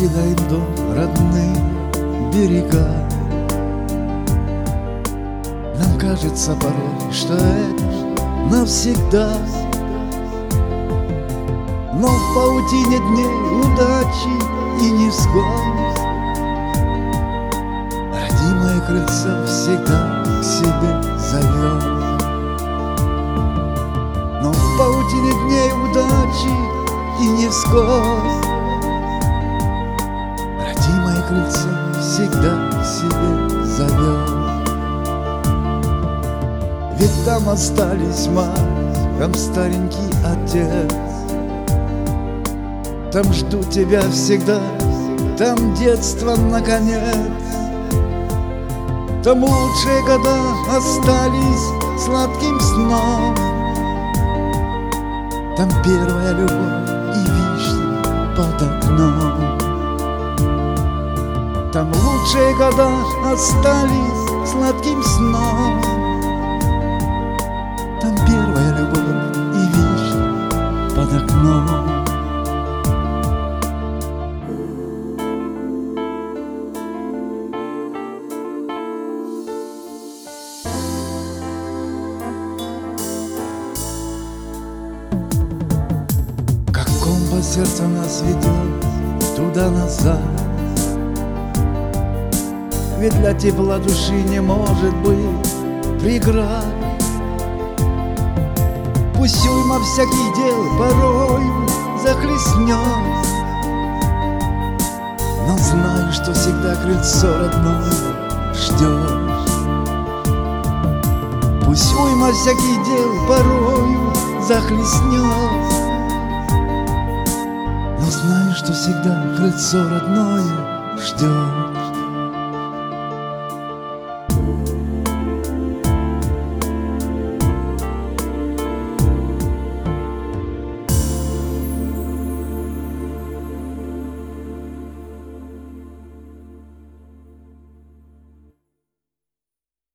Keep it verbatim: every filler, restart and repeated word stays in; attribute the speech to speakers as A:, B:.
A: покидаем дом, родные берега. Нам кажется порой, что это навсегда, но в паутине дней удачи и невзгод родимое крыльцо всегда к себе зовет. Но в паутине дней удачи и невзгод родимое крыльцо всегда к себе зовет. Ведь там остались мать, там старенький отец, там жду тебя всегда, там детство наконец. Там лучшие года остались сладким сном, там первая любовь и вишни под окном. Там лучшие года остались сладким сном, там первая любовь и вишни под окном. Сердце нас ведет туда-назад, ведь для тепла души не может быть преград. Пусть уйма всяких дел порой захлестнет, но знаю, что всегда крыльцо родное ждет. Пусть уйма всяких дел порою захлестнет, но знаю, что всегда крыльцо родное ждет.